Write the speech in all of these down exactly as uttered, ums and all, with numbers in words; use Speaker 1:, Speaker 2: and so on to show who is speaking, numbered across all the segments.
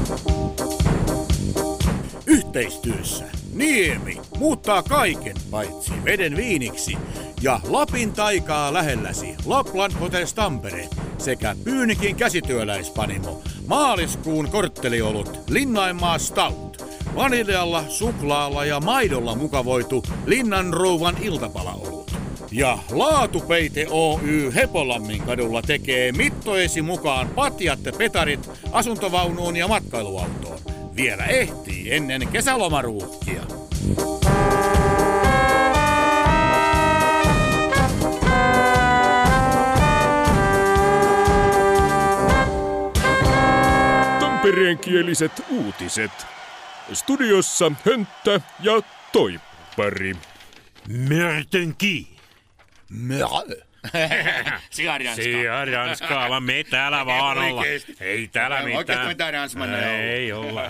Speaker 1: Yhteistyössä Niemi muuttaa kaiken paitsi veden viiniksi ja Lapin taikaa lähelläsi Lapland Hotels Tampere sekä Pyynikin käsityöläispanimo maaliskuun kortteliolut Linnanmaa Stout. Vaniljalla, suklaalla ja maidolla mukavoitu Linnanrouvan iltapalaolut. Ja Laatupeite Oy Hepolammin kadulla tekee mittojesi mukaan patjat ja petarit asuntovaunuun ja matkailuautoon. Vielä ehtii ennen kesälomaruuhkia.
Speaker 2: Tampereenkieliset uutiset. Studiossa Hönttä ja Toippari.
Speaker 3: Mörtönki.
Speaker 1: Mörö.
Speaker 3: Siaranska. Siaranska, me täällä vaan olla. Ei täällä mitään.
Speaker 1: Oikeastaan mitään ransmanne
Speaker 3: ei olla.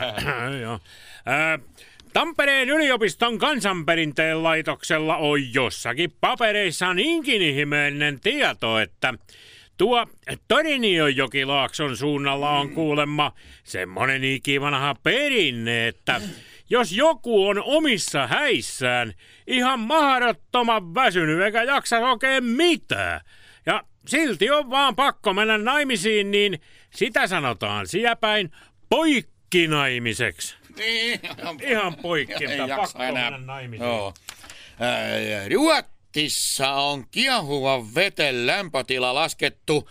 Speaker 3: Tampereen yliopiston kansanperinteen laitoksella on jossakin papereissa niinkin ihmeellinen tieto, että tuo Tornionjokilaakson suunnalla on kuulemma semmonen ikivanha perinne, että jos joku on omissa häissään ihan mahdottoman väsynyt eikä jaksa oikein mitään, ja silti on vaan pakko mennä naimisiin, niin sitä sanotaan siepäin poikkinaimiseksi.
Speaker 1: Niin.
Speaker 3: Ihan poikki, mutta pakko enää mennä naimisiin.
Speaker 1: Joo. Äh, Ruotsissa on kiehuvan veten lämpötila laskettu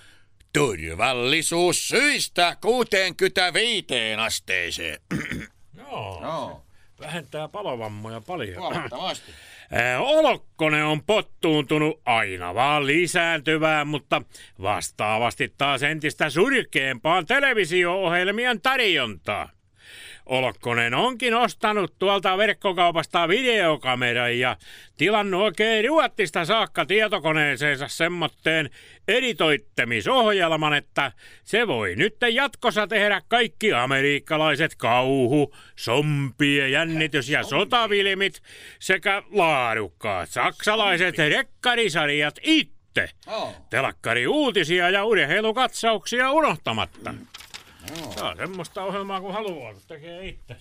Speaker 1: turvallisuussyistä kuuteenkymmeneenviiteen asteeseen.
Speaker 3: Joo, no. Vähentää palovammoja paljon.
Speaker 1: Huomattavasti.
Speaker 3: Olokkonen on pottuuntunut aina vaan lisääntyvään, mutta vastaavasti taas entistä surkeampaan televisio-ohjelmien tarjontaa. Olokkonen onkin ostanut tuolta verkkokaupasta videokameran ja tilannut oikein Ruotsista saakka tietokoneeseensa semmoitteen editoittamisohjelman, että se voi nyt jatkossa tehdä kaikki amerikkalaiset kauhu, zombie, jännitys ja sotavilmit sekä laadukkaat saksalaiset rekkarisarjat itse. Telkkari-uutisia ja urheilukatsauksia unohtamatta. Se on semmoista ohjelmaa, kun haluaa, kun tekee itse.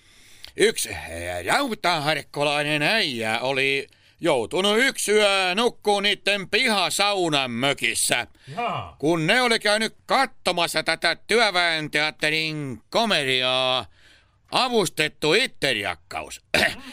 Speaker 1: Yksi rautaharkkolainen äijä oli joutunut yksi yö nukkuu niitten pihasaunan mökissä, Jaa. kun ne oli käynyt katsomassa tätä työväen teatterin komediaa Avustettu itteriakkaus.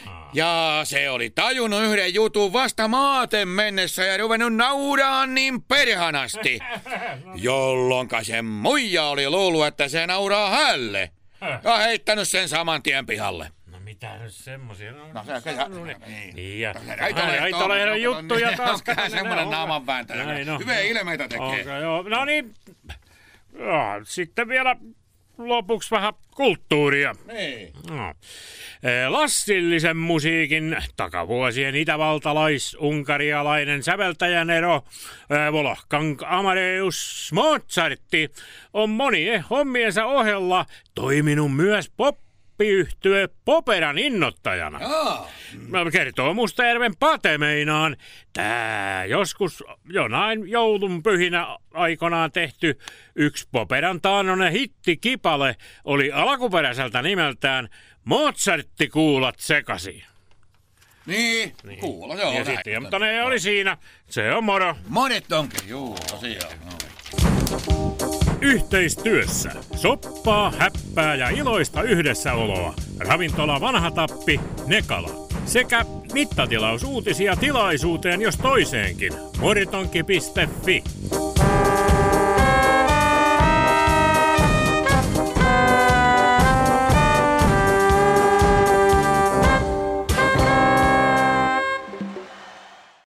Speaker 1: Ja se oli tajunnut yhden jutun vasta maaten mennessä ja ruvennut nauraan niin perhanasti, jolloinka se muija oli luullut, että se nauraa hälle ja heittänyt sen saman tien pihalle.
Speaker 3: No mitä nyt semmosia? No,
Speaker 1: no se on
Speaker 3: niin. Niin ja Raitolehden juttuja taas.
Speaker 1: Semmoinen naaman vääntäjä. Hyviä ilmeitä tekee.
Speaker 3: Okay, joo. No niin, ja, sitten vielä lopuksi vähän kulttuuria.
Speaker 1: Niin.
Speaker 3: No. Lastillisen musiikin takavuosien itävaltalais-unkarialainen säveltäjänero Wolfgang Amadeus Mozartti on monien hommiensa ohella toiminut myös poppiyhtye Poperan innoittajana.
Speaker 1: Jaa.
Speaker 3: Kertoo Mustajärven Pate meinaan. Tää joskus jonain joulunpyhinä aikanaan tehty yksi Poperan taannoinen hittikipale oli alkuperäiseltä nimeltään Mozartti kuulat sekasi.
Speaker 1: Niin, niin. Kuulla, joo.
Speaker 3: Ja sitten, mutta ne oli siinä. Se on moro.
Speaker 1: Monet onkin, juu, tosiaan.
Speaker 3: Yhteistyössä soppaa, häppää ja iloista yhdessäoloa. Ravintola Vanha Tappi, Nekala. Sekä mittatilausuutisia tilaisuuteen jos toiseenkin. moritonki piste fi.